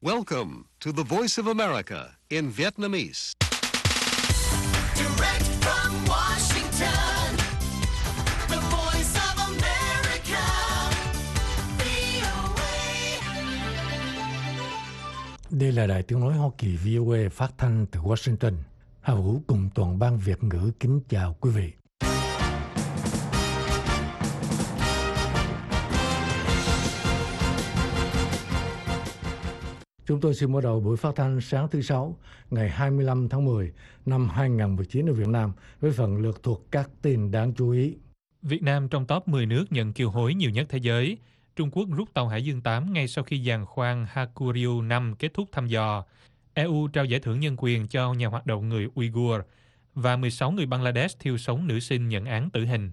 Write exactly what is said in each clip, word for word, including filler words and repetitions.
Welcome to the Voice of America in Vietnamese. Direct from Washington, the Voice of America, vê o a. Đây là Đài Tiếng nói Hoa Kỳ vê o a phát thanh từ Washington. Hà Vũ cùng toàn ban Việt ngữ kính chào quý vị. Chúng tôi xin mở đầu buổi phát thanh sáng thứ Sáu, ngày hai mươi lăm tháng mười năm hai nghìn không trăm mười chín ở Việt Nam với phần lược thuộc các tin đáng chú ý. Việt Nam trong top mười nước nhận kiều hối nhiều nhất thế giới. Trung Quốc rút tàu Hải Dương tám ngay sau khi giàn khoan Hakuryu năm kết thúc thăm dò. e u trao giải thưởng nhân quyền cho nhà hoạt động người Uyghur. Và mười sáu người Bangladesh thiêu sống nữ sinh nhận án tử hình.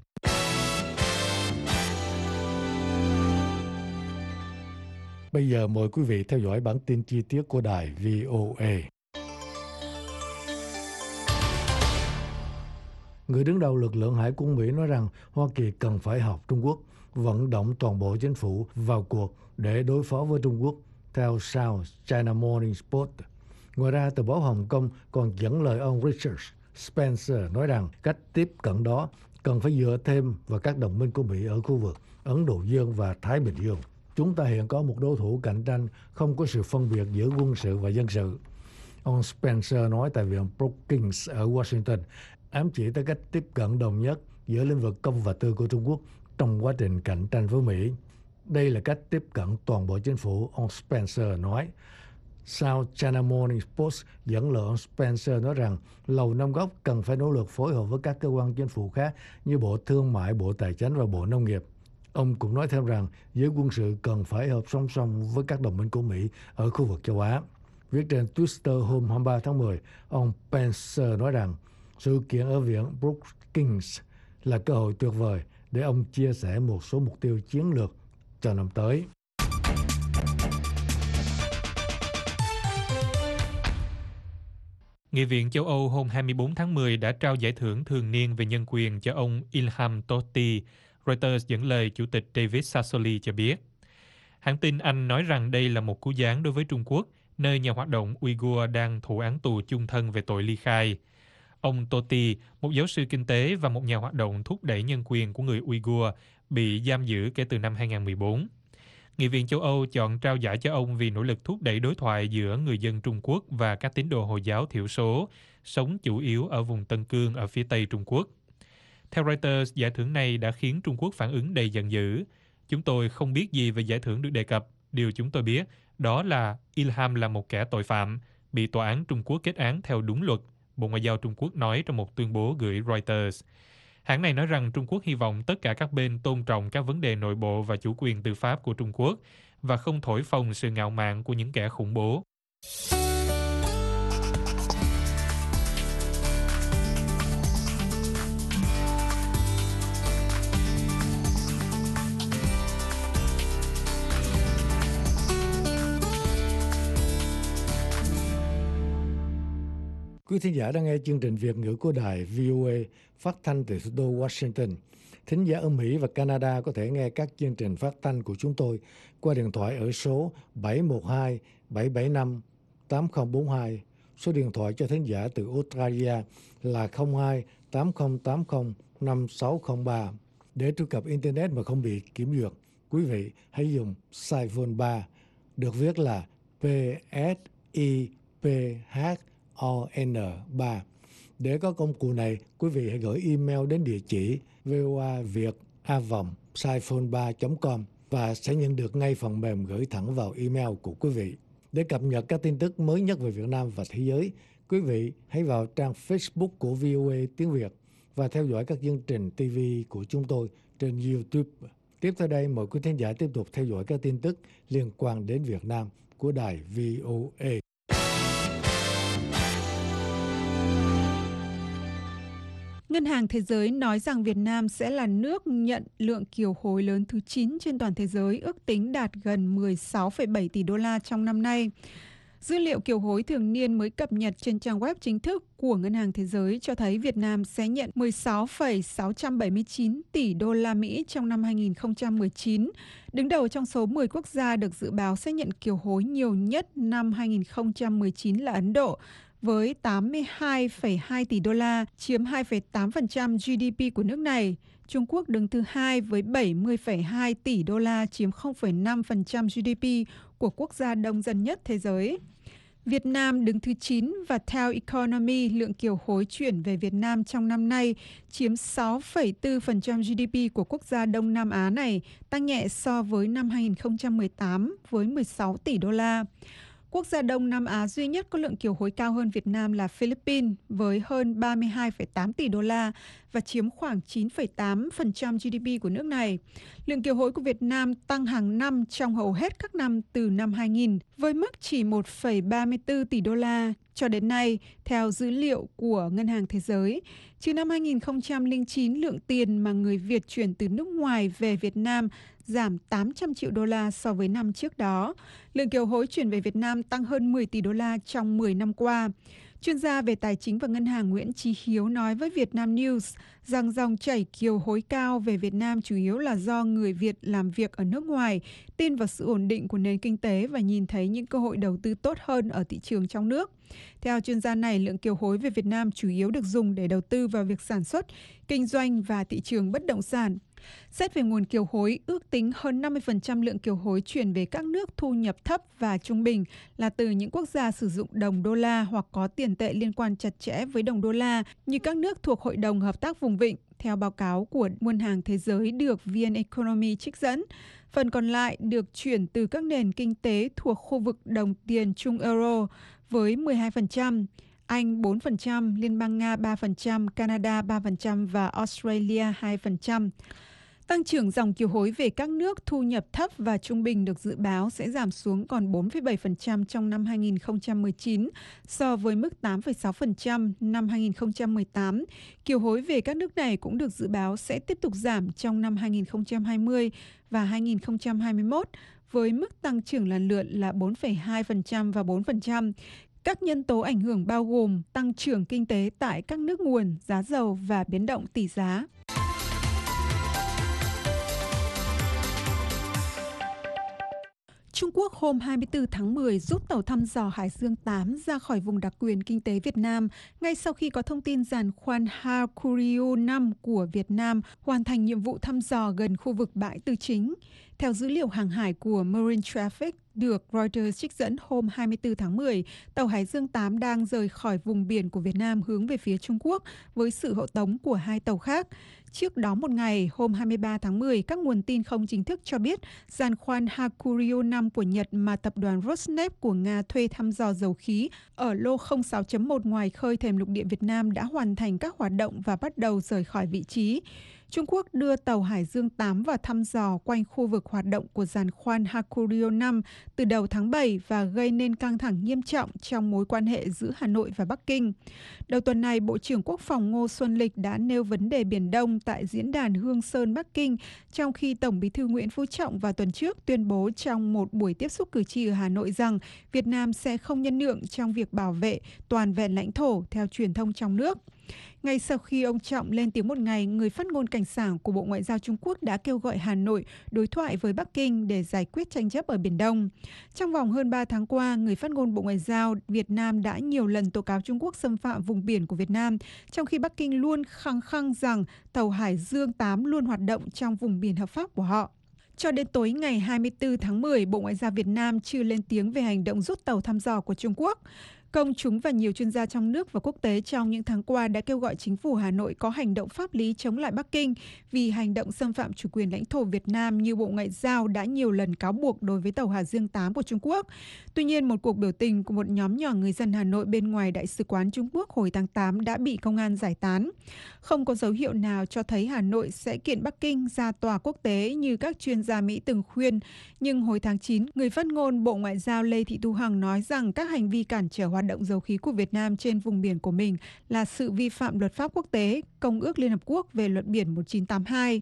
Bây giờ mời quý vị theo dõi bản tin chi tiết của đài vê o a. Người đứng đầu lực lượng hải quân Mỹ nói rằng Hoa Kỳ cần phải học Trung Quốc, vận động toàn bộ chính phủ vào cuộc để đối phó với Trung Quốc, theo South China Morning Post. Ngoài ra, tờ báo Hồng Kông còn dẫn lời ông Richard Spencer nói rằng cách tiếp cận đó cần phải dựa thêm vào các đồng minh của Mỹ ở khu vực Ấn Độ Dương và Thái Bình Dương. Chúng ta hiện có một đối thủ cạnh tranh, không có sự phân biệt giữa quân sự và dân sự. Ông Spencer nói tại Viện Brookings ở Washington, ám chỉ tới cách tiếp cận đồng nhất giữa lĩnh vực công và tư của Trung Quốc trong quá trình cạnh tranh với Mỹ. Đây là cách tiếp cận toàn bộ chính phủ, ông Spencer nói. South China Morning Post dẫn lời ông Spencer nói rằng Lầu Năm Góc cần phải nỗ lực phối hợp với các cơ quan chính phủ khác như Bộ Thương mại, Bộ Tài chính và Bộ Nông nghiệp. Ông cũng nói thêm rằng giới quân sự cần phải hợp song song với các đồng minh của Mỹ ở khu vực châu Á. Viết trên Twitter hôm hai mươi ba tháng mười, ông Spencer nói rằng sự kiện ở Viện Brookings là cơ hội tuyệt vời để ông chia sẻ một số mục tiêu chiến lược cho năm tới. Nghị viện châu Âu hôm hai mươi bốn tháng mười đã trao giải thưởng thường niên về nhân quyền cho ông Ilham Tohti. Reuters dẫn lời Chủ tịch David Sassoli cho biết. Hãng tin Anh nói rằng đây là một cú giáng đối với Trung Quốc, nơi nhà hoạt động Uyghur đang thụ án tù chung thân về tội ly khai. Ông Tohti, một giáo sư kinh tế và một nhà hoạt động thúc đẩy nhân quyền của người Uyghur, bị giam giữ kể từ năm hai nghìn không trăm mười bốn. Nghị viện châu Âu chọn trao giải cho ông vì nỗ lực thúc đẩy đối thoại giữa người dân Trung Quốc và các tín đồ Hồi giáo thiểu số, sống chủ yếu ở vùng Tân Cương ở phía Tây Trung Quốc. Theo Reuters, giải thưởng này đã khiến Trung Quốc phản ứng đầy giận dữ. Chúng tôi không biết gì về giải thưởng được đề cập. Điều chúng tôi biết đó là Ilham là một kẻ tội phạm, bị tòa án Trung Quốc kết án theo đúng luật, Bộ Ngoại giao Trung Quốc nói trong một tuyên bố gửi Reuters. Hãng này nói rằng Trung Quốc hy vọng tất cả các bên tôn trọng các vấn đề nội bộ và chủ quyền tư pháp của Trung Quốc và không thổi phồng sự ngạo mạn của những kẻ khủng bố. Quý thính giả đang nghe chương trình Việt ngữ của đài vê o a phát thanh từ thủ đô Washington. Thính giả ở Mỹ và Canada có thể nghe các chương trình phát thanh của chúng tôi qua điện thoại ở số bảy một hai bảy bảy năm tám không bốn hai. Số điện thoại cho thính giả từ Australia là không hai tám không tám không năm sáu không ba. Để truy cập Internet mà không bị kiểm duyệt, quý vị hãy dùng Saiphone ba, được viết là P S I P H O N ba. Để có công cụ này, quý vị hãy gửi email đến địa chỉ voaviet a vòng saiphone ba chấm com và sẽ nhận được ngay phần mềm gửi thẳng vào email của quý vị. Để cập nhật các tin tức mới nhất về Việt Nam và thế giới, quý vị hãy vào trang Facebook của vê o a tiếng Việt và theo dõi các chương trình ti vi của chúng tôi trên YouTube. Tiếp theo đây, mời quý thính giả tiếp tục theo dõi các tin tức liên quan đến Việt Nam của đài vê o a. Ngân hàng Thế giới nói rằng Việt Nam sẽ là nước nhận lượng kiều hối lớn thứ chín trên toàn thế giới, ước tính đạt gần mười sáu phẩy bảy tỷ đô la trong năm nay. Dữ liệu kiều hối thường niên mới cập nhật trên trang web chính thức của Ngân hàng Thế giới cho thấy Việt Nam sẽ nhận mười sáu phẩy sáu trăm bảy mươi chín tỷ đô la Mỹ trong năm hai nghìn không trăm mười chín, đứng đầu trong số mười quốc gia được dự báo sẽ nhận kiều hối nhiều nhất năm hai nghìn không trăm mười chín là Ấn Độ, với tám mươi hai phẩy hai tỷ đô la, chiếm hai phẩy tám phần trăm giê đê pê của nước này. Trung Quốc đứng thứ hai với bảy mươi phẩy hai tỷ đô la, chiếm không phẩy năm phần trăm giê đê pê của quốc gia đông dân nhất thế giới. Việt Nam đứng thứ chín và theo Economy, lượng kiều hối chuyển về Việt Nam trong năm nay chiếm sáu phẩy bốn phần trăm giê đê pê của quốc gia Đông Nam Á này, tăng nhẹ so với năm hai nghìn không trăm mười tám với mười sáu tỷ đô la. Quốc gia Đông Nam Á duy nhất có lượng kiều hối cao hơn Việt Nam là Philippines với hơn ba mươi hai phẩy tám tỷ đô la và chiếm khoảng chín phẩy tám phần trăm giê đê pê của nước này. Lượng kiều hối của Việt Nam tăng hàng năm trong hầu hết các năm từ năm hai nghìn với mức chỉ một phẩy ba mươi tư tỷ đô la cho đến nay, theo dữ liệu của Ngân hàng Thế giới. Trừ năm hai nghìn không trăm lẻ chín, lượng tiền mà người Việt chuyển từ nước ngoài về Việt Nam giảm tám trăm triệu đô la so với năm trước đó. Lượng kiều hối chuyển về Việt Nam tăng hơn mười tỷ đô la trong mười năm qua. Chuyên gia về tài chính và ngân hàng Nguyễn Chí Hiếu nói với Vietnam News rằng dòng chảy kiều hối cao về Việt Nam chủ yếu là do người Việt làm việc ở nước ngoài, tin vào sự ổn định của nền kinh tế và nhìn thấy những cơ hội đầu tư tốt hơn ở thị trường trong nước. Theo chuyên gia này, lượng kiều hối về Việt Nam chủ yếu được dùng để đầu tư vào việc sản xuất, kinh doanh và thị trường bất động sản. Xét về nguồn kiều hối, ước tính hơn năm mươi phần trăm lượng kiều hối chuyển về các nước thu nhập thấp và trung bình là từ những quốc gia sử dụng đồng đô la hoặc có tiền tệ liên quan chặt chẽ với đồng đô la như các nước thuộc Hội đồng Hợp tác Vùng Vịnh, theo báo cáo của Ngân hàng Thế giới được vê en Economy trích dẫn. Phần còn lại được chuyển từ các nền kinh tế thuộc khu vực đồng tiền chung euro với mười hai phần trăm, Anh bốn phần trăm, Liên bang Nga ba phần trăm, Canada ba phần trăm và Australia hai phần trăm. Tăng trưởng dòng kiều hối về các nước thu nhập thấp và trung bình được dự báo sẽ giảm xuống còn bốn phẩy bảy phần trăm trong năm hai nghìn không trăm mười chín so với mức tám phẩy sáu phần trăm năm hai nghìn không trăm mười tám. Kiều hối về các nước này cũng được dự báo sẽ tiếp tục giảm trong năm hai nghìn không trăm hai mươi và hai nghìn không trăm hai mươi mốt với mức tăng trưởng lần lượt là bốn phẩy hai phần trăm và bốn phần trăm. Các nhân tố ảnh hưởng bao gồm tăng trưởng kinh tế tại các nước nguồn, giá dầu và biến động tỷ giá. Trung Quốc hôm hai mươi tư tháng mười rút tàu thăm dò Hải Dương tám ra khỏi vùng đặc quyền kinh tế Việt Nam ngay sau khi có thông tin giàn khoan Hakuryu năm của Việt Nam hoàn thành nhiệm vụ thăm dò gần khu vực bãi tư chính. Theo dữ liệu hàng hải của Marine Traffic được Reuters trích dẫn hôm hai mươi tư tháng mười, tàu Hải Dương tám đang rời khỏi vùng biển của Việt Nam hướng về phía Trung Quốc với sự hộ tống của hai tàu khác. Trước đó một ngày, hôm hai mươi ba tháng mười, các nguồn tin không chính thức cho biết giàn khoan Hakuryu năm của Nhật mà tập đoàn Rosneft của Nga thuê thăm dò dầu khí ở lô không sáu chấm một ngoài khơi thềm lục địa Việt Nam đã hoàn thành các hoạt động và bắt đầu rời khỏi vị trí. Trung Quốc đưa tàu Hải Dương tám vào thăm dò quanh khu vực hoạt động của giàn khoan Hakuryu năm từ đầu tháng bảy và gây nên căng thẳng nghiêm trọng trong mối quan hệ giữa Hà Nội và Bắc Kinh. Đầu tuần này, Bộ trưởng Quốc phòng Ngô Xuân Lịch đã nêu vấn đề Biển Đông tại diễn đàn Hương Sơn Bắc Kinh, trong khi Tổng Bí thư Nguyễn Phú Trọng vào tuần trước tuyên bố trong một buổi tiếp xúc cử tri ở Hà Nội rằng Việt Nam sẽ không nhân nhượng trong việc bảo vệ toàn vẹn lãnh thổ theo truyền thông trong nước. Ngay sau khi ông Trọng lên tiếng một ngày, người phát ngôn cảnh sảng của Bộ Ngoại giao Trung Quốc đã kêu gọi Hà Nội đối thoại với Bắc Kinh để giải quyết tranh chấp ở Biển Đông. Trong vòng hơn ba tháng qua, người phát ngôn Bộ Ngoại giao Việt Nam đã nhiều lần tố cáo Trung Quốc xâm phạm vùng biển của Việt Nam, trong khi Bắc Kinh luôn khăng khăng rằng tàu Hải Dương tám luôn hoạt động trong vùng biển hợp pháp của họ. Cho đến tối ngày hai mươi tư tháng mười, Bộ Ngoại giao Việt Nam chưa lên tiếng về hành động rút tàu thăm dò của Trung Quốc. Công chúng và nhiều chuyên gia trong nước và quốc tế trong những tháng qua đã kêu gọi chính phủ Hà Nội có hành động pháp lý chống lại Bắc Kinh vì hành động xâm phạm chủ quyền lãnh thổ Việt Nam như Bộ Ngoại giao đã nhiều lần cáo buộc đối với tàu Hải Dương tám của Trung Quốc. Tuy nhiên, một cuộc biểu tình của một nhóm nhỏ người dân Hà Nội bên ngoài Đại sứ quán Trung Quốc hồi tháng tám đã bị công an giải tán. Không có dấu hiệu nào cho thấy Hà Nội sẽ kiện Bắc Kinh ra tòa quốc tế như các chuyên gia Mỹ từng khuyên. Nhưng hồi tháng chín, người phát ngôn Bộ Ngoại giao Lê Thị Thu Hằng nói rằng các hành vi cản trở hoạt động dầu khí của Việt Nam trên vùng biển của mình là sự vi phạm luật pháp quốc tế, Công ước Liên Hợp Quốc về luật biển một nghìn chín trăm tám mươi hai.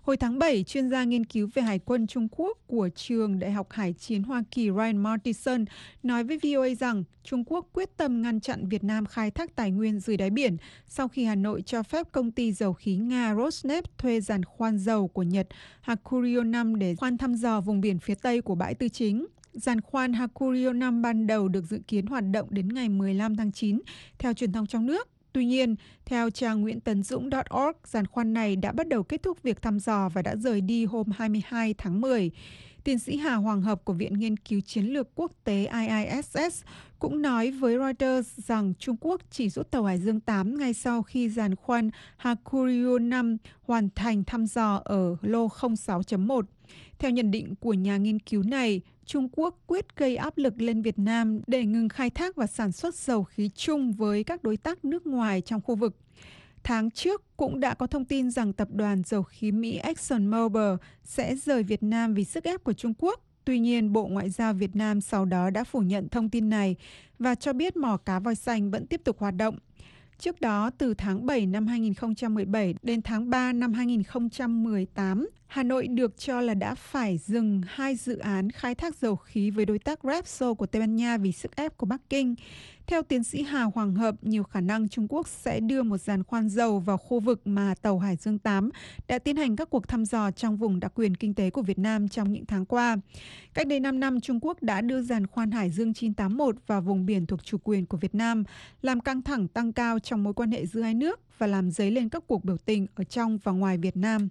Hồi tháng bảy, chuyên gia nghiên cứu về Hải quân Trung Quốc của trường Đại học Hải chiến Hoa Kỳ Ryan Martinson nói với vê o a rằng Trung Quốc quyết tâm ngăn chặn Việt Nam khai thác tài nguyên dưới đáy biển sau khi Hà Nội cho phép công ty dầu khí Nga Rosneft thuê giàn khoan dầu của Nhật Hakuryeo năm để khoan thăm dò vùng biển phía Tây của bãi Tư Chính. Giàn khoan Hakuryeo năm ban đầu được dự kiến hoạt động đến ngày mười lăm tháng chín, theo truyền thông trong nước. Tuy nhiên, theo trang nguyễn tấn dũng chấm org, giàn khoan này đã bắt đầu kết thúc việc thăm dò và đã rời đi hôm hai mươi hai tháng mười. Tiến sĩ Hà Hoàng Hợp của Viện Nghiên cứu Chiến lược Quốc tế I I S S cũng nói với Reuters rằng Trung Quốc chỉ rút tàu Hải Dương tám ngay sau khi giàn khoan Hakuryeo năm hoàn thành thăm dò ở lô không sáu chấm một. Theo nhận định của nhà nghiên cứu này, Trung Quốc quyết gây áp lực lên Việt Nam để ngừng khai thác và sản xuất dầu khí chung với các đối tác nước ngoài trong khu vực. Tháng trước cũng đã có thông tin rằng tập đoàn dầu khí Mỹ ExxonMobil sẽ rời Việt Nam vì sức ép của Trung Quốc. Tuy nhiên, Bộ Ngoại giao Việt Nam sau đó đã phủ nhận thông tin này và cho biết mỏ cá voi xanh vẫn tiếp tục hoạt động. Trước đó, từ tháng bảy năm hai nghìn không trăm mười bảy đến tháng ba năm hai nghìn không trăm mười tám, Hà Nội được cho là đã phải dừng hai dự án khai thác dầu khí với đối tác Repsol của Tây Ban Nha vì sức ép của Bắc Kinh. Theo tiến sĩ Hà Hoàng Hợp, nhiều khả năng Trung Quốc sẽ đưa một giàn khoan dầu vào khu vực mà tàu Hải Dương tám đã tiến hành các cuộc thăm dò trong vùng đặc quyền kinh tế của Việt Nam trong những tháng qua. Cách đây năm năm, Trung Quốc đã đưa giàn khoan Hải Dương chín tám mốt vào vùng biển thuộc chủ quyền của Việt Nam, làm căng thẳng tăng cao trong mối quan hệ giữa hai nước và làm dấy lên các cuộc biểu tình ở trong và ngoài Việt Nam.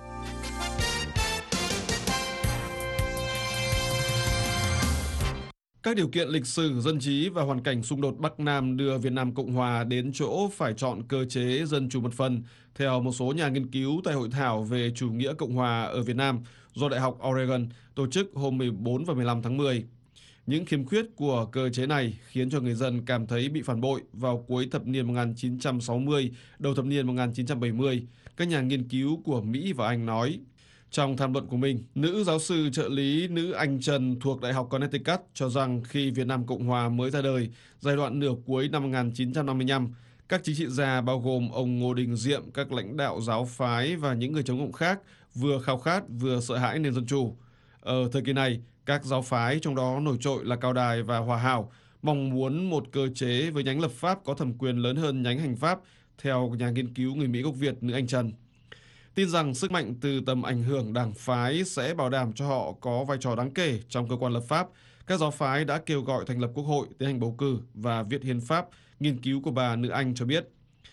Các điều kiện lịch sử, dân trí và hoàn cảnh xung đột Bắc Nam đưa Việt Nam Cộng Hòa đến chỗ phải chọn cơ chế dân chủ một phần, theo một số nhà nghiên cứu tại hội thảo về chủ nghĩa Cộng Hòa ở Việt Nam do Đại học Oregon tổ chức hôm mười bốn và mười lăm tháng mười. Những khiếm khuyết của cơ chế này khiến cho người dân cảm thấy bị phản bội vào cuối thập niên một nghìn chín trăm sáu mươi, đầu thập niên một nghìn chín trăm bảy mươi, các nhà nghiên cứu của Mỹ và Anh nói. Trong tham luận của mình, nữ giáo sư trợ lý nữ Anh Trần thuộc Đại học Connecticut cho rằng khi Việt Nam Cộng Hòa mới ra đời, giai đoạn nửa cuối năm một nghìn chín trăm năm mươi lăm, các chính trị gia bao gồm ông Ngô Đình Diệm, các lãnh đạo giáo phái và những người chống cộng khác vừa khao khát vừa sợ hãi nền dân chủ. Ở thời kỳ này, các giáo phái trong đó nổi trội là Cao Đài và Hòa Hảo mong muốn một cơ chế với nhánh lập pháp có thẩm quyền lớn hơn nhánh hành pháp, theo nhà nghiên cứu người Mỹ gốc Việt nữ Anh Trần. Tin rằng sức mạnh từ tầm ảnh hưởng đảng phái sẽ bảo đảm cho họ có vai trò đáng kể trong cơ quan lập pháp, các giáo phái đã kêu gọi thành lập quốc hội, tiến hành bầu cử và viết hiến pháp, nghiên cứu của bà nữ Anh cho biết.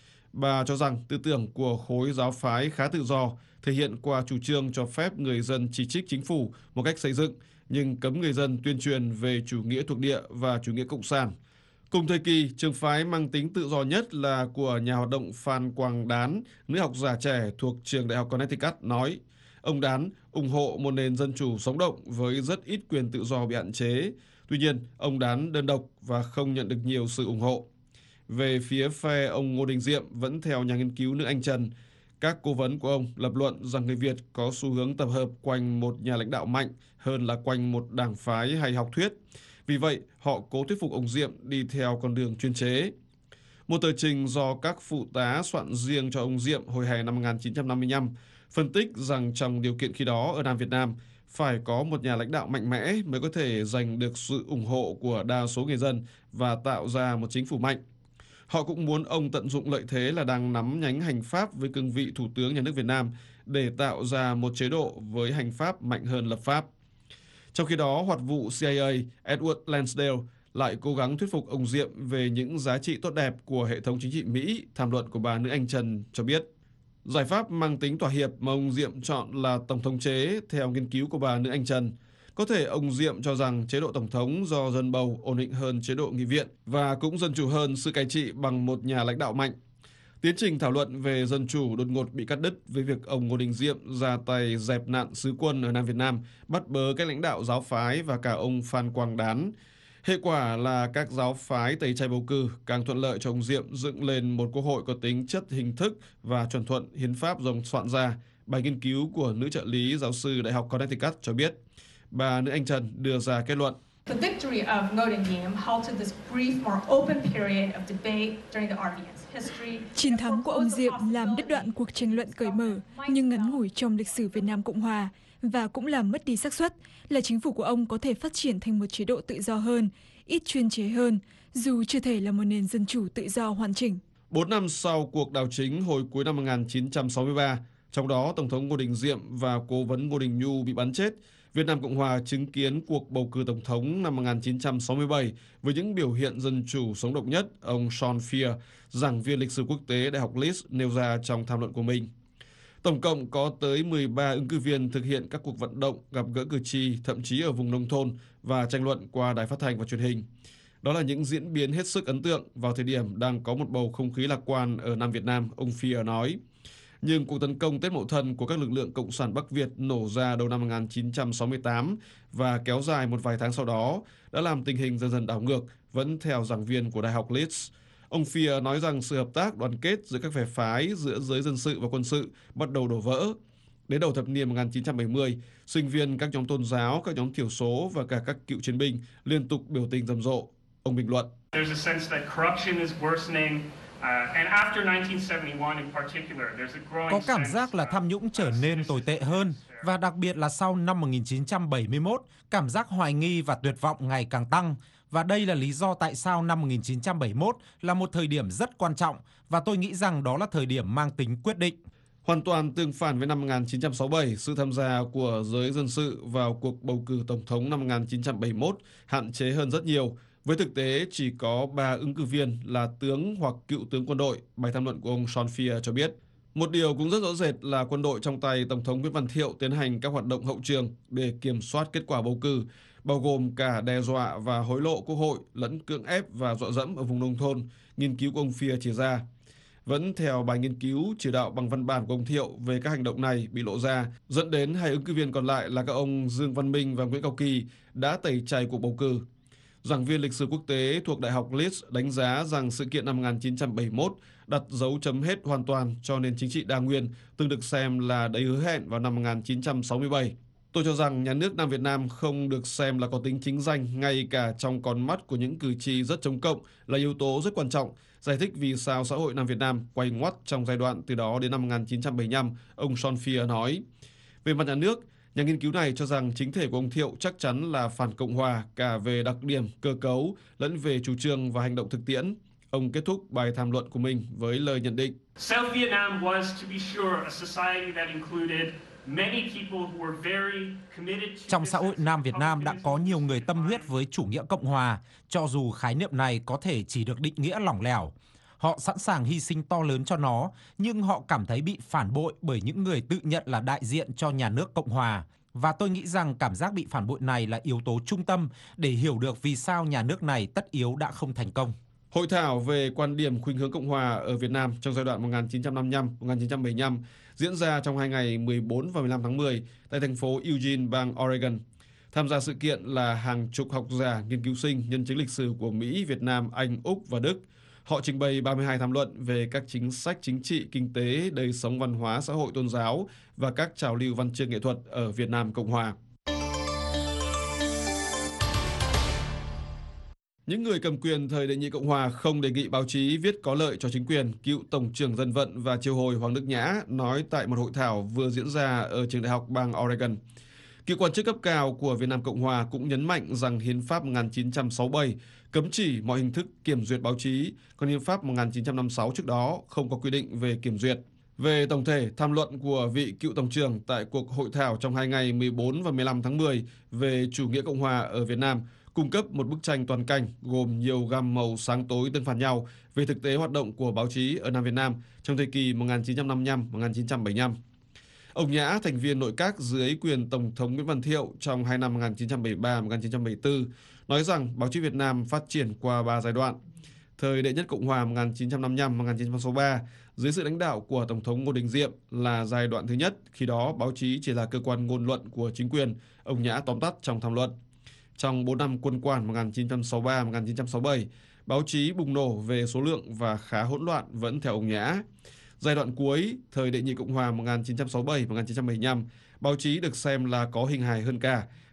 Bà cho rằng tư tưởng của khối giáo phái khá tự do, thể hiện qua chủ trương cho phép người dân chỉ trích chính phủ một cách xây dựng, nhưng cấm người dân tuyên truyền về chủ nghĩa thuộc địa và chủ nghĩa cộng sản. Cùng thời kỳ, trường phái mang tính tự do nhất là của nhà hoạt động Phan Quang Đán, nữ học giả trẻ thuộc trường Đại học Connecticut nói. Ông Đán ủng hộ một nền dân chủ sống động với rất ít quyền tự do bị hạn chế. Tuy nhiên, ông Đán đơn độc và không nhận được nhiều sự ủng hộ. Về phía phe ông Ngô Đình Diệm, vẫn theo nhà nghiên cứu nữ Anh Trần, các cố vấn của ông lập luận rằng người Việt có xu hướng tập hợp quanh một nhà lãnh đạo mạnh hơn là quanh một đảng phái hay học thuyết. Vì vậy, họ cố thuyết phục ông Diệm đi theo con đường chuyên chế. Một tờ trình do các phụ tá soạn riêng cho ông Diệm hồi hè năm một nghìn chín trăm năm mươi lăm phân tích rằng trong điều kiện khi đó ở Nam Việt Nam phải có một nhà lãnh đạo mạnh mẽ mới có thể giành được sự ủng hộ của đa số người dân và tạo ra một chính phủ mạnh. Họ cũng muốn ông tận dụng lợi thế là đang nắm nhánh hành pháp với cương vị Thủ tướng Nhà nước Việt Nam để tạo ra một chế độ với hành pháp mạnh hơn lập pháp. Trong khi đó, hoạt vụ C I A Edward Lansdale lại cố gắng thuyết phục ông Diệm về những giá trị tốt đẹp của hệ thống chính trị Mỹ, tham luận của bà nữ Anh Trần cho biết. Giải pháp mang tính thỏa hiệp mà ông Diệm chọn là tổng thống chế, theo nghiên cứu của bà nữ Anh Trần. Có thể ông Diệm cho rằng chế độ tổng thống do dân bầu ổn định hơn chế độ nghị viện và cũng dân chủ hơn sự cai trị bằng một nhà lãnh đạo mạnh. Tiến trình thảo luận về dân chủ đột ngột bị cắt đứt với việc ông Ngô Đình Diệm ra tay dẹp nạn sứ quân ở Nam Việt Nam, bắt bớ các lãnh đạo giáo phái và cả ông Phan Quang Đán. Hệ quả là các giáo phái tẩy chay bầu cử càng thuận lợi cho ông Diệm dựng lên một quốc hội có tính chất hình thức và chuẩn thuận hiến pháp do ông soạn ra. Bài nghiên cứu của nữ trợ lý giáo sư Đại học Connecticut cho biết. Bà nữ Anh Trần đưa ra kết luận. The victory of Ngô Đình Diệm halted this brief, more open period of debate during the R B N's history. Chiến thắng của ông Diệm làm đứt đoạn cuộc tranh luận cởi mở nhưng ngắn ngủi trong lịch sử Việt Nam Cộng Hòa và cũng làm mất đi xác suất là chính phủ của ông có thể phát triển thành một chế độ tự do hơn, ít chuyên chế hơn, dù chưa thể là một nền dân chủ tự do hoàn chỉnh. Bốn năm sau cuộc đảo chính hồi cuối năm một nghìn chín trăm sáu mươi ba, trong đó Tổng thống Ngô Đình Diệm và Cố vấn Ngô Đình Nhu bị bắn chết, Việt Nam Cộng Hòa chứng kiến cuộc bầu cử Tổng thống năm một nghìn chín trăm sáu mươi bảy với những biểu hiện dân chủ sống động nhất, ông Sean Fear, giảng viên lịch sử quốc tế Đại học Leeds nêu ra trong tham luận của mình. Tổng cộng có tới mười ba ứng cử viên thực hiện các cuộc vận động, gặp gỡ cử tri, thậm chí ở vùng nông thôn và tranh luận qua đài phát thanh và truyền hình. Đó là những diễn biến hết sức ấn tượng vào thời điểm đang có một bầu không khí lạc quan ở Nam Việt Nam, ông Fear nói. Nhưng cuộc tấn công Tết Mậu Thân của các lực lượng Cộng sản Bắc Việt nổ ra đầu năm một nghìn chín trăm sáu mươi tám và kéo dài một vài tháng sau đó đã làm tình hình dần dần đảo ngược, vẫn theo giảng viên của Đại học Leeds. Ông Fear nói rằng sự hợp tác đoàn kết giữa các phe phái, giữa giới dân sự và quân sự bắt đầu đổ vỡ. Đến đầu thập niên một nghìn chín trăm bảy mươi, sinh viên các nhóm tôn giáo, các nhóm thiểu số và cả các cựu chiến binh liên tục biểu tình rầm rộ. Ông bình luận. Có cảm giác là tham nhũng trở nên tồi tệ hơn, và đặc biệt là sau năm một nghìn chín trăm bảy mươi mốt, cảm giác hoài nghi và tuyệt vọng ngày càng tăng. Và đây là lý do tại sao năm một nghìn chín trăm bảy mươi mốt là một thời điểm rất quan trọng, và tôi nghĩ rằng đó là thời điểm mang tính quyết định. Hoàn toàn tương phản với năm một nghìn chín trăm sáu mươi bảy, sự tham gia của giới dân sự vào cuộc bầu cử Tổng thống năm một nghìn chín trăm bảy mươi mốt hạn chế hơn rất nhiều. Với thực tế, chỉ có ba ứng cử viên là tướng hoặc cựu tướng quân đội, bài tham luận của ông Sean Fear cho biết. Một điều cũng rất rõ rệt là quân đội trong tay Tổng thống Nguyễn Văn Thiệu tiến hành các hoạt động hậu trường để kiểm soát kết quả bầu cử, bao gồm cả đe dọa và hối lộ quốc hội, lẫn cưỡng ép và dọa dẫm ở vùng nông thôn, nghiên cứu của ông Fear chỉ ra. Vẫn theo bài nghiên cứu chỉ đạo bằng văn bản của ông Thiệu về các hành động này bị lộ ra, dẫn đến hai ứng cử viên còn lại là các ông Dương Văn Minh và Nguyễn Cao Kỳ đã tẩy chay cuộc bầu cử. Giảng viên lịch sử quốc tế thuộc Đại học Leeds đánh giá rằng sự kiện năm một nghìn chín trăm bảy mươi mốt đặt dấu chấm hết hoàn toàn cho nền chính trị đa nguyên từng được xem là đầy hứa hẹn vào năm một nghìn chín trăm sáu mươi bảy. Tôi cho rằng nhà nước Nam Việt Nam không được xem là có tính chính danh ngay cả trong con mắt của những cử tri rất chống cộng là yếu tố rất quan trọng, giải thích vì sao xã hội Nam Việt Nam quay ngoắt trong giai đoạn từ đó đến năm một nghìn chín trăm bảy mươi lăm, ông Sean Fear nói. Về mặt nhà nước, nhà nghiên cứu này cho rằng chính thể của ông Thiệu chắc chắn là phản Cộng hòa cả về đặc điểm, cơ cấu, lẫn về chủ trương và hành động thực tiễn. Ông kết thúc bài tham luận của mình với lời nhận định. South Vietnam was, to be sure, a society that included many people who were very committed to. Trong xã hội Nam Việt Nam đã có nhiều người tâm huyết với chủ nghĩa Cộng hòa, cho dù khái niệm này có thể chỉ được định nghĩa lỏng lẻo. Họ sẵn sàng hy sinh to lớn cho nó, nhưng họ cảm thấy bị phản bội bởi những người tự nhận là đại diện cho nhà nước Cộng hòa. Và tôi nghĩ rằng cảm giác bị phản bội này là yếu tố trung tâm để hiểu được vì sao nhà nước này tất yếu đã không thành công. Hội thảo về quan điểm khuynh hướng Cộng hòa ở Việt Nam trong giai đoạn một nghìn chín trăm năm mươi lăm đến một nghìn chín trăm bảy mươi lăm diễn ra trong hai ngày mười bốn và mười lăm tháng mười tại thành phố Eugene, bang Oregon. Tham gia sự kiện là hàng chục học giả, nghiên cứu sinh, nhân chứng lịch sử của Mỹ, Việt Nam, Anh, Úc và Đức. Họ trình bày ba mươi hai tham luận về các chính sách chính trị, kinh tế, đời sống văn hóa, xã hội, tôn giáo và các trào lưu văn chương nghệ thuật ở Việt Nam Cộng hòa. Những người cầm quyền thời đệ nhị Cộng hòa không đề nghị báo chí viết có lợi cho chính quyền, cựu Tổng trưởng Dân vận và Triệu hồi Hoàng Đức Nhã nói tại một hội thảo vừa diễn ra ở trường đại học bang Oregon. Cựu quan chức cấp cao của Việt Nam Cộng hòa cũng nhấn mạnh rằng Hiến pháp một nghìn chín trăm sáu mươi bảy cấm chỉ mọi hình thức kiểm duyệt báo chí, còn Hiến pháp một nghìn chín trăm năm mươi sáu trước đó không có quy định về kiểm duyệt. Về tổng thể, tham luận của vị cựu tổng trưởng tại cuộc hội thảo trong hai ngày mười bốn và mười lăm tháng mười về chủ nghĩa Cộng hòa ở Việt Nam cung cấp một bức tranh toàn cảnh gồm nhiều gam màu sáng tối tương phản nhau về thực tế hoạt động của báo chí ở Nam Việt Nam trong thời kỳ một nghìn chín trăm năm mươi lăm đến một nghìn chín trăm bảy mươi lăm. Ông Nhã, thành viên nội các dưới quyền Tổng thống Nguyễn Văn Thiệu trong hai năm một nghìn chín trăm bảy mươi ba đến một nghìn chín trăm bảy mươi tư, nói rằng báo chí Việt Nam phát triển qua ba giai đoạn. Thời đệ nhất Cộng hòa một nghìn chín trăm năm mươi lăm đến một nghìn chín trăm sáu mươi ba, dưới sự lãnh đạo của Tổng thống Ngô Đình Diệm là giai đoạn thứ nhất, khi đó báo chí chỉ là cơ quan ngôn luận của chính quyền, ông Nhã tóm tắt trong tham luận. Trong bốn năm quân quản một nghìn chín trăm sáu mươi ba đến một nghìn chín trăm sáu mươi bảy, báo chí bùng nổ về số lượng và khá hỗn loạn vẫn theo ông Nhã. Giai đoạn cuối, thời đệ nhị Cộng hòa một nghìn chín trăm sáu mươi bảy đến một nghìn chín trăm bảy mươi lăm, báo chí được xem là có hình hài hơn cả,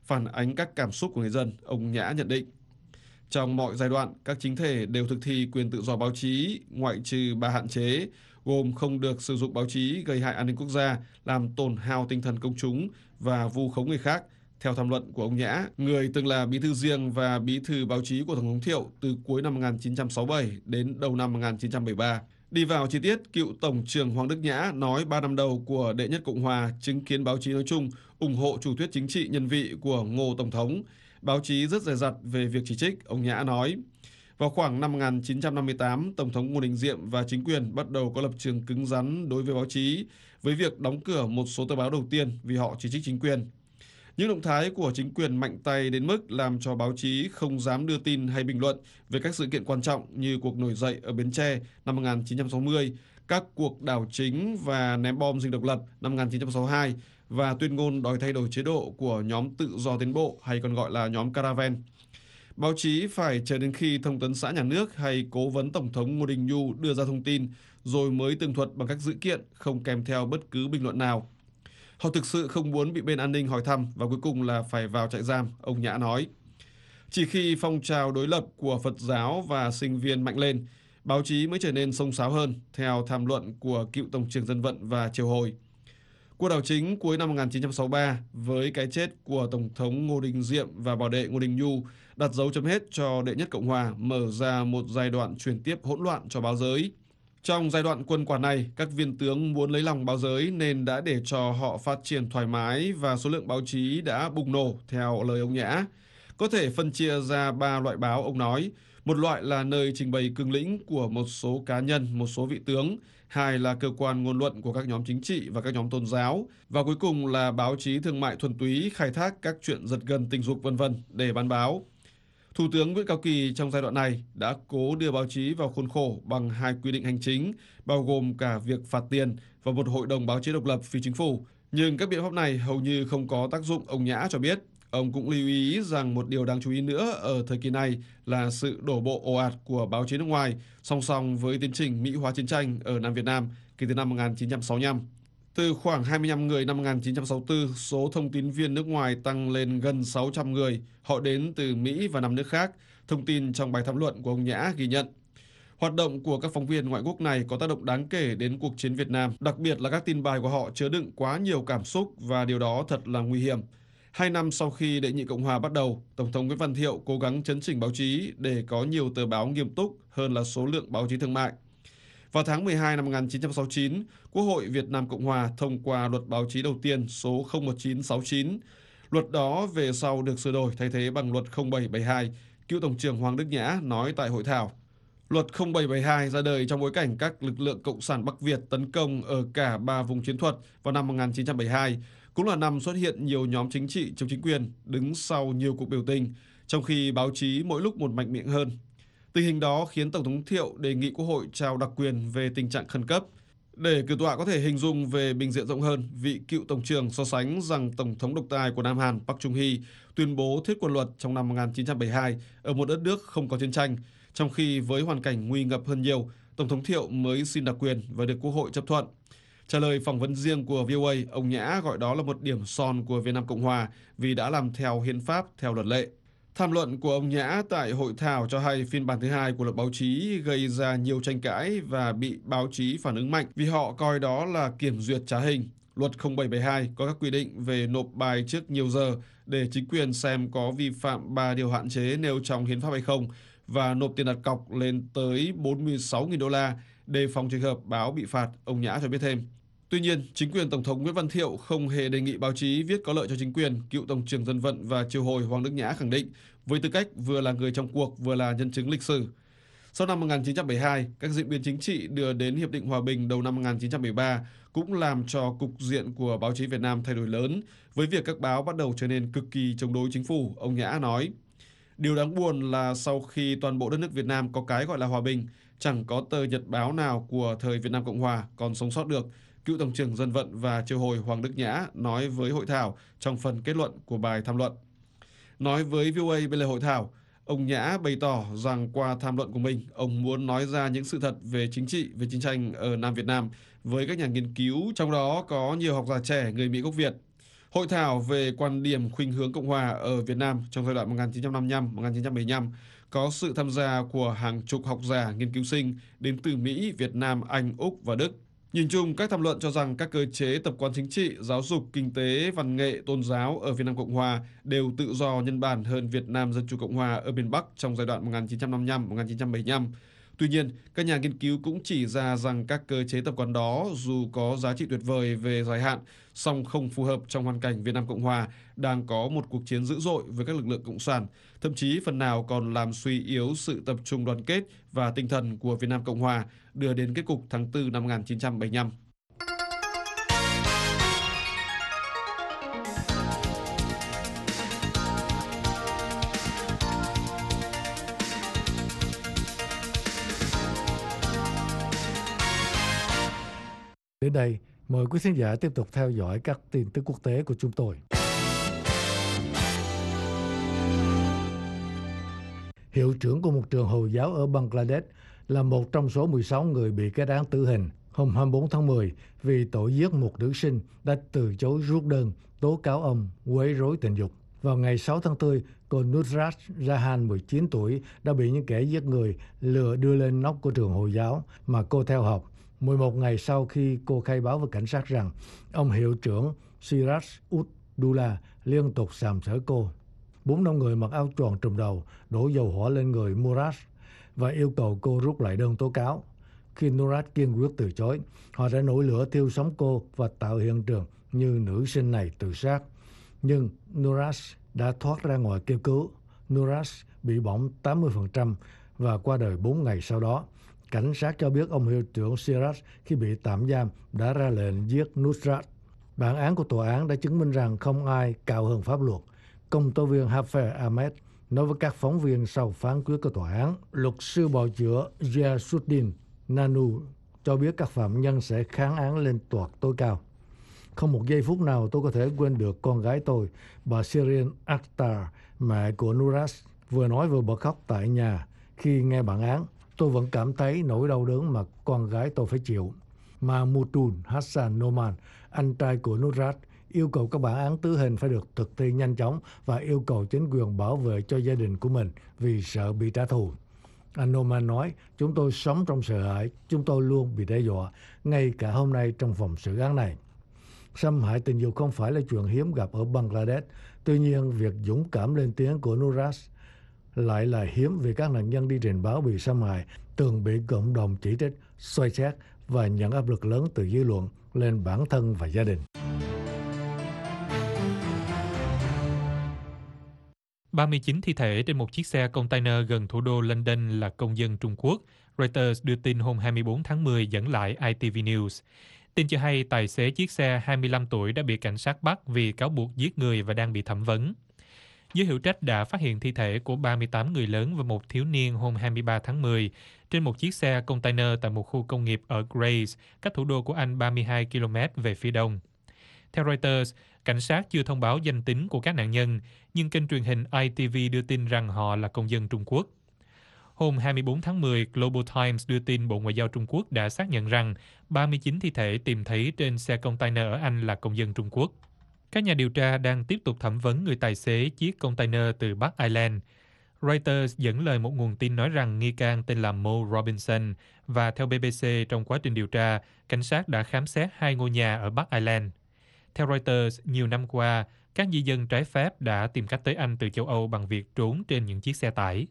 phản ánh các cảm xúc của người dân, ông Nhã nhận định. Trong mọi giai đoạn, các chính thể đều thực thi quyền tự do báo chí, ngoại trừ ba hạn chế, gồm không được sử dụng báo chí gây hại an ninh quốc gia, làm tổn hao tinh thần công chúng và vu khống người khác. Theo tham luận của ông Nhã, người từng là bí thư riêng và bí thư báo chí của Tổng thống Thiệu từ cuối năm một nghìn chín trăm sáu mươi bảy đến đầu năm một nghìn chín trăm bảy mươi ba. Đi vào chi tiết, cựu Tổng trưởng Hoàng Đức Nhã nói ba năm đầu của đệ nhất Cộng hòa chứng kiến báo chí nói chung ủng hộ chủ thuyết chính trị nhân vị của Ngô Tổng thống. Báo chí rất dè dặt về việc chỉ trích, ông Nhã nói. Vào khoảng năm một nghìn chín trăm năm mươi tám, Tổng thống Ngô Đình Diệm và chính quyền bắt đầu có lập trường cứng rắn đối với báo chí, với việc đóng cửa một số tờ báo đầu tiên vì họ chỉ trích chính quyền. Những động thái của chính quyền mạnh tay đến mức làm cho báo chí không dám đưa tin hay bình luận về các sự kiện quan trọng như cuộc nổi dậy ở Bến Tre năm một nghìn chín trăm sáu mươi, các cuộc đảo chính và ném bom dinh độc lập năm một nghìn chín trăm sáu mươi hai và tuyên ngôn đòi thay đổi chế độ của nhóm Tự do Tiến bộ hay còn gọi là nhóm Caravan. Báo chí phải chờ đến khi thông tấn xã nhà nước hay cố vấn Tổng thống Ngô Đình Nhu đưa ra thông tin rồi mới tường thuật bằng các dữ kiện không kèm theo bất cứ bình luận nào. Họ thực sự không muốn bị bên an ninh hỏi thăm và cuối cùng là phải vào trại giam, ông Nhã nói. Chỉ khi phong trào đối lập của Phật giáo và sinh viên mạnh lên, báo chí mới trở nên xông xáo hơn, theo tham luận của cựu Tổng trưởng Dân vận và Triều Hồi. Cuộc đảo chính cuối năm một nghìn chín trăm sáu mươi ba với cái chết của Tổng thống Ngô Đình Diệm và bảo đệ Ngô Đình Nhu đặt dấu chấm hết cho đệ nhất Cộng hòa, mở ra một giai đoạn chuyển tiếp hỗn loạn cho báo giới. Trong giai đoạn quân quản này, các viên tướng muốn lấy lòng báo giới nên đã để cho họ phát triển thoải mái và số lượng báo chí đã bùng nổ, theo lời ông Nhã. Có thể phân chia ra ba loại báo, ông nói. Một loại là nơi trình bày cương lĩnh của một số cá nhân, một số vị tướng. Hai là cơ quan ngôn luận của các nhóm chính trị và các nhóm tôn giáo. Và cuối cùng là báo chí thương mại thuần túy khai thác các chuyện giật gân tình dục vân vân để bán báo. Thủ tướng Nguyễn Cao Kỳ trong giai đoạn này đã cố đưa báo chí vào khuôn khổ bằng hai quy định hành chính, bao gồm cả việc phạt tiền và một hội đồng báo chí độc lập phi chính phủ. Nhưng các biện pháp này hầu như không có tác dụng, ông Nhã cho biết. Ông cũng lưu ý rằng một điều đáng chú ý nữa ở thời kỳ này là sự đổ bộ ồ ạt của báo chí nước ngoài, song song với tiến trình Mỹ hóa chiến tranh ở Nam Việt Nam kể từ năm một nghìn chín trăm sáu mươi lăm. Từ khoảng hai mươi lăm người năm một nghìn chín trăm sáu mươi tư, số thông tín viên nước ngoài tăng lên gần sáu trăm người. Họ đến từ Mỹ và năm nước khác. Thông tin trong bài tham luận của ông Nhã ghi nhận. Hoạt động của các phóng viên ngoại quốc này có tác động đáng kể đến cuộc chiến Việt Nam, đặc biệt là các tin bài của họ chứa đựng quá nhiều cảm xúc và điều đó thật là nguy hiểm. Hai năm sau khi đệ nhị Cộng hòa bắt đầu, Tổng thống Nguyễn Văn Thiệu cố gắng chấn chỉnh báo chí để có nhiều tờ báo nghiêm túc hơn là số lượng báo chí thương mại. Vào tháng mười hai năm một nghìn chín trăm sáu mươi chín, Quốc hội Việt Nam Cộng hòa thông qua luật báo chí đầu tiên số không một chín sáu chín. Luật đó về sau được sửa đổi thay thế bằng luật không bảy bảy hai, cựu Tổng trưởng Hoàng Đức Nhã nói tại hội thảo. Luật không bảy bảy hai ra đời trong bối cảnh các lực lượng Cộng sản Bắc Việt tấn công ở cả ba vùng chiến thuật vào năm một nghìn chín trăm bảy mươi hai, cũng là năm xuất hiện nhiều nhóm chính trị chống chính quyền đứng sau nhiều cuộc biểu tình, trong khi báo chí mỗi lúc một mạnh miệng hơn. Tình hình đó khiến Tổng thống Thiệu đề nghị Quốc hội trao đặc quyền về tình trạng khẩn cấp. Để cử tọa có thể hình dung về bình diện rộng hơn, vị cựu Tổng trưởng so sánh rằng Tổng thống độc tài của Nam Hàn Park Chung-hee tuyên bố thiết quân luật trong năm một nghìn chín trăm bảy mươi hai ở một đất nước không có chiến tranh, trong khi với hoàn cảnh nguy ngập hơn nhiều, Tổng thống Thiệu mới xin đặc quyền và được Quốc hội chấp thuận. Trả lời phỏng vấn riêng của vê o a, ông Nhã gọi đó là một điểm son của Việt Nam Cộng hòa vì đã làm theo hiến pháp, theo luật lệ. Tham luận của ông Nhã tại hội thảo cho hay phiên bản thứ hai của luật báo chí gây ra nhiều tranh cãi và bị báo chí phản ứng mạnh vì họ coi đó là kiểm duyệt trá hình. Luật không bảy bảy hai có các quy định về nộp bài trước nhiều giờ để chính quyền xem có vi phạm ba điều hạn chế nêu trong hiến pháp hay không và nộp tiền đặt cọc lên tới bốn mươi sáu nghìn đô la đề phòng trường hợp báo bị phạt, ông Nhã cho biết thêm. Tuy nhiên, chính quyền Tổng thống Nguyễn Văn Thiệu không hề đề nghị báo chí viết có lợi cho chính quyền, cựu Tổng trưởng Dân vận và Triều Hồi Hoàng Đức Nhã khẳng định, với tư cách vừa là người trong cuộc vừa là nhân chứng lịch sử. Sau năm một nghìn chín trăm bảy mươi hai, các diễn biến chính trị đưa đến Hiệp định Hòa bình đầu năm một nghìn chín trăm bảy mươi ba cũng làm cho cục diện của báo chí Việt Nam thay đổi lớn, với việc các báo bắt đầu trở nên cực kỳ chống đối chính phủ, ông Nhã nói. Điều đáng buồn là sau khi toàn bộ đất nước Việt Nam có cái gọi là hòa bình, chẳng có tờ nhật báo nào của thời Việt Nam Cộng hòa còn sống sót được, cựu Tổng trưởng Dân vận và Triều Hồi Hoàng Đức Nhã nói với hội thảo trong phần kết luận của bài tham luận. Nói với vê o a bên lề hội thảo, ông Nhã bày tỏ rằng qua tham luận của mình, ông muốn nói ra những sự thật về chính trị, về chiến tranh ở Nam Việt Nam với các nhà nghiên cứu, trong đó có nhiều học giả trẻ người Mỹ gốc Việt. Hội thảo về quan điểm khuynh hướng Cộng hòa ở Việt Nam trong giai đoạn một nghìn chín trăm năm mươi lăm đến một nghìn chín trăm bảy mươi lăm có sự tham gia của hàng chục học giả nghiên cứu sinh đến từ Mỹ, Việt Nam, Anh, Úc và Đức. Nhìn chung, các tham luận cho rằng các cơ chế tập quán chính trị, giáo dục, kinh tế, văn nghệ, tôn giáo ở Việt Nam Cộng hòa đều tự do nhân bản hơn Việt Nam Dân chủ Cộng hòa ở miền Bắc trong giai đoạn một nghìn chín trăm năm mươi lăm đến một nghìn chín trăm bảy mươi lăm. Tuy nhiên, các nhà nghiên cứu cũng chỉ ra rằng các cơ chế tập quán đó dù có giá trị tuyệt vời về dài hạn, song không phù hợp trong hoàn cảnh Việt Nam Cộng hòa đang có một cuộc chiến dữ dội với các lực lượng cộng sản, thậm chí phần nào còn làm suy yếu sự tập trung đoàn kết và tinh thần của Việt Nam Cộng hòa, đưa đến kết cục tháng tư năm một nghìn chín trăm bảy mươi lăm. Đến đây, mời quý khán giả tiếp tục theo dõi các tin tức quốc tế của chúng tôi. Hiệu trưởng của một trường Hồi giáo ở Bangladesh là một trong số mười sáu người bị kết án tử hình hôm hai mươi bốn tháng mười vì tội giết một nữ sinh đã từ chối rút đơn tố cáo ông quấy rối tình dục. Vào ngày sáu tháng tư, cô Nusrat Jahan, mười chín tuổi, đã bị những kẻ giết người lừa đưa lên nóc của trường Hồi giáo mà cô theo học. mười một ngày sau khi cô khai báo với cảnh sát rằng ông hiệu trưởng Siraj Ud-Doula liên tục sàm sỡ cô. Bốn năm người mặc áo choàng trùm đầu đổ dầu hỏa lên người Murad và yêu cầu cô rút lại đơn tố cáo. Khi Murad kiên quyết từ chối, họ đã nổi lửa thiêu sống cô và tạo hiện trường như nữ sinh này tự sát. Nhưng Murad đã thoát ra ngoài kêu cứu. Murad bị bỏng tám mươi phần trăm và qua đời bốn ngày sau đó. Cảnh sát cho biết ông hiệu trưởng Siraj khi bị tạm giam đã ra lệnh giết Nusrat. Bản án của tòa án đã chứng minh rằng không ai cao hơn pháp luật. Công tố viên Hafer Ahmed nói với các phóng viên sau phán quyết của tòa án. Luật sư bào chữa Ghiasuddin Nanu cho biết các phạm nhân sẽ kháng án lên tòa tối cao. Không một giây phút nào tôi có thể quên được con gái tôi, bà Shirin Akhtar, mẹ của Nusrat, vừa nói vừa bật khóc tại nhà khi nghe bản án. Tôi vẫn cảm thấy nỗi đau đớn mà con gái tôi phải chịu. Mahmudul Hassan Noman, anh trai của Nusrat, yêu cầu các bản án tử hình phải được thực thi nhanh chóng và yêu cầu chính quyền bảo vệ cho gia đình của mình vì sợ bị trả thù. Anh Noman nói, chúng tôi sống trong sợ hãi, chúng tôi luôn bị đe dọa, ngay cả hôm nay trong phòng xử án này. Xâm hại tình dục không phải là chuyện hiếm gặp ở Bangladesh, tuy nhiên việc dũng cảm lên tiếng của Nusrat lại là hiếm vì các nạn nhân đi trình báo bị xâm hại thường bị cộng đồng chỉ trích, xoay xét và nhận áp lực lớn từ dư luận lên bản thân và gia đình. ba mươi chín thi thể trên một chiếc xe container gần thủ đô London là công dân Trung Quốc, Reuters đưa tin hôm hai mươi bốn tháng mười dẫn lại i tê vê News. Tin cho hay tài xế chiếc xe hai mươi lăm tuổi đã bị cảnh sát bắt vì cáo buộc giết người và đang bị thẩm vấn. Giới hữu trách đã phát hiện thi thể của ba mươi tám người lớn và một thiếu niên hôm hai mươi ba tháng mười trên một chiếc xe container tại một khu công nghiệp ở Grays, cách thủ đô của Anh ba mươi hai ki lô mét về phía đông. Theo Reuters, cảnh sát chưa thông báo danh tính của các nạn nhân, nhưng kênh truyền hình i tê vê đưa tin rằng họ là công dân Trung Quốc. Hôm hai mươi bốn tháng mười, Global Times đưa tin Bộ Ngoại giao Trung Quốc đã xác nhận rằng ba mươi chín thi thể tìm thấy trên xe container ở Anh là công dân Trung Quốc. Các nhà điều tra đang tiếp tục thẩm vấn người tài xế chiếc container từ Bắc Ireland. Reuters dẫn lời một nguồn tin nói rằng nghi can tên là Mo Robinson và theo bê bê xê trong quá trình điều tra, cảnh sát đã khám xét hai ngôi nhà ở Bắc Ireland. Theo Reuters, nhiều năm qua, các di dân trái phép đã tìm cách tới Anh từ châu Âu bằng việc trốn trên những chiếc xe tải.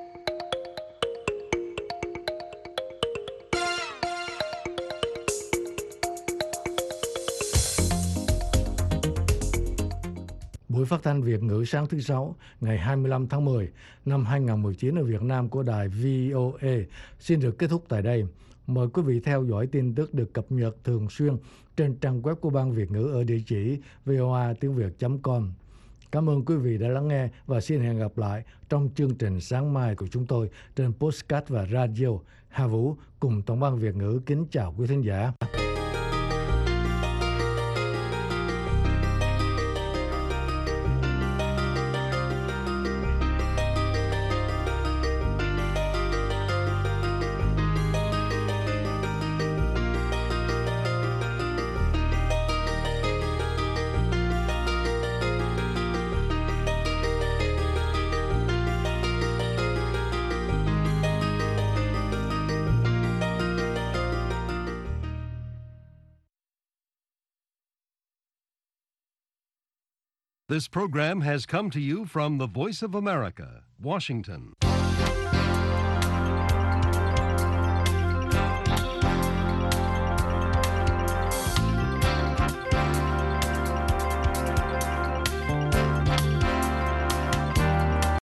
Buổi phát thanh Việt ngữ sáng thứ Sáu, ngày hai mươi lăm tháng mười năm hai nghìn không trăm mười chín ở Việt Nam của đài vê o a xin được kết thúc tại đây. Mời quý vị theo dõi tin tức được cập nhật thường xuyên trên trang web của Ban Việt ngữ ở địa chỉ vê o a tiếng việt chấm com. Cảm ơn quý vị đã lắng nghe và xin hẹn gặp lại trong chương trình sáng mai của chúng tôi trên podcast và radio. Hà Vũ cùng Tổng ban Việt ngữ kính chào quý thính giả. This program has come to you from the Voice of America, Washington.